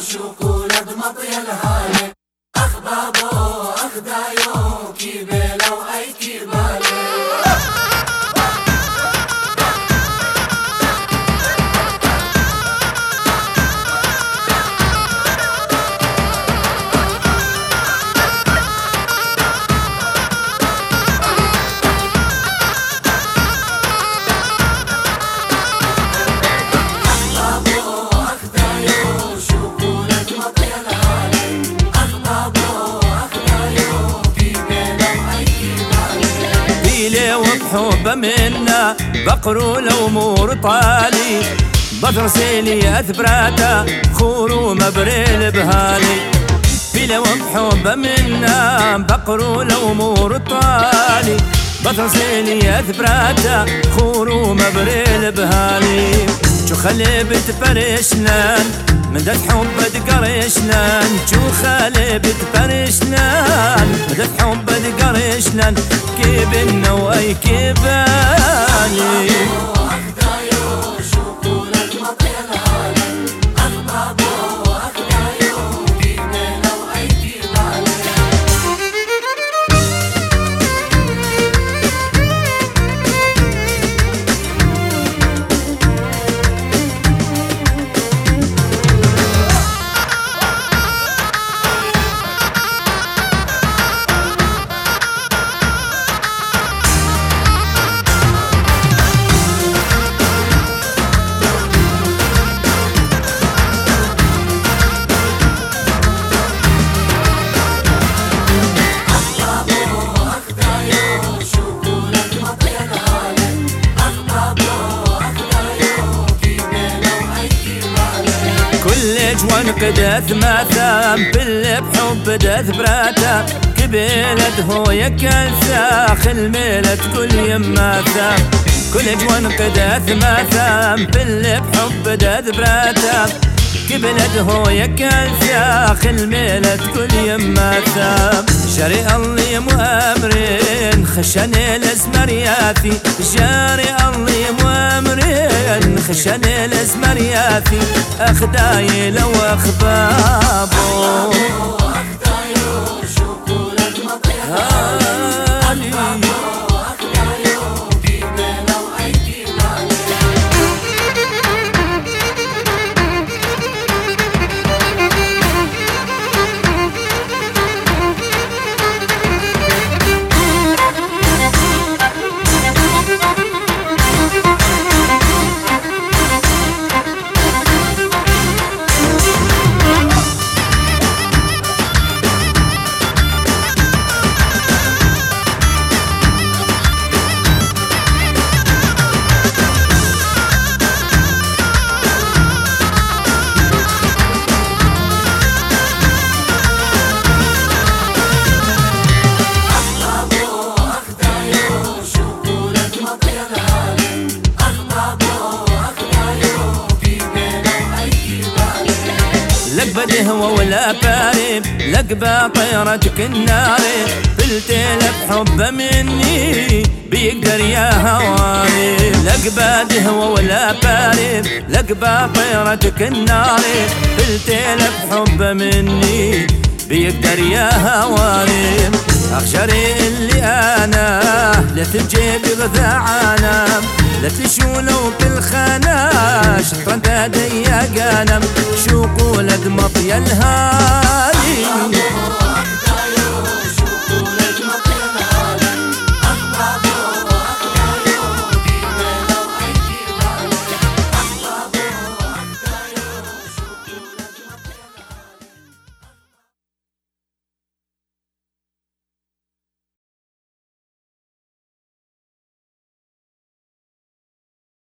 شوكولاد مطي الهالي أخبابو أخدايو كيبيلو أي كيبالي وبحب منا بقروا الأمور طالي بترسيلي أثبراتا خورو مبريل بهالي بلا وبحب منا بقروا الأمور طالي بترسيلي أثبراتا خورو مبريل بهالي شو خلي بتفرشنان من ذات حب تقرشنان شو خالي بتفرشنان من ذات حب تقرشنان كيبنا واي كيباني جوان قداث ماثام باللي بحب داث براتا كبيلت هو يكالسا خل ميلت كل يما ثام كل جوان قداث ماثام باللي بحب داث براتا كبلت هو يكالسا خل ميلت كل يما ثام شاري الله مؤامرين خشاني الاسمر يافي جاري الله مؤامرين خشاني الاسمر يافي اخداي لو اخبابو لك بدهوة ولا باري لك باطيرتك الناري بلتلك حب مني بيقدر يا هواري لك بدهوة ولا باري لك باطيرتك الناري بلتلك حب مني بيقدر يا هواري اخشري اللي انا لا تجيب غذاعانا لا تشولو بالخانة شطرة ديا قانم شوقو لد مطي الهالي